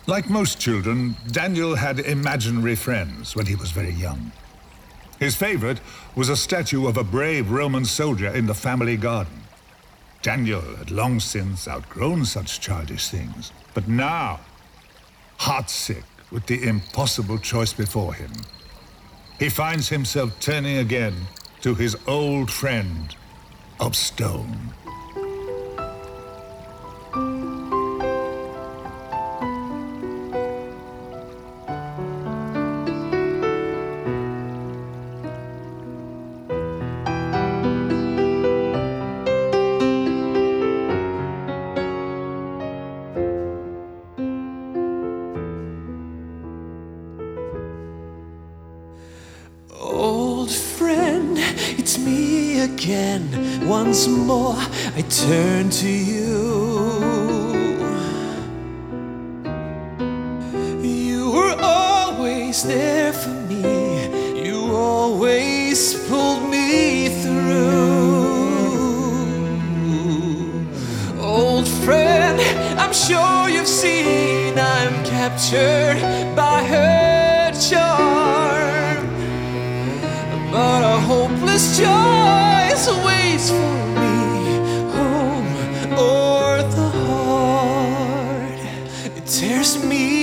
Like most children, Daniel had imaginary friends when he was very young. His favorite was a statue of a brave Roman soldier in the family garden. Daniel had long since outgrown such childish things, but now, heartsick with the impossible choice before him, he finds himself turning again to his old friend of stone. Old friend, it's me again. Once more I turn to you. You were always there for me. You always pulled me through. Old friend, I'm sure you've seen I'm captured by her charm. But a hopeless choice waits for me, home or the heart. It tears me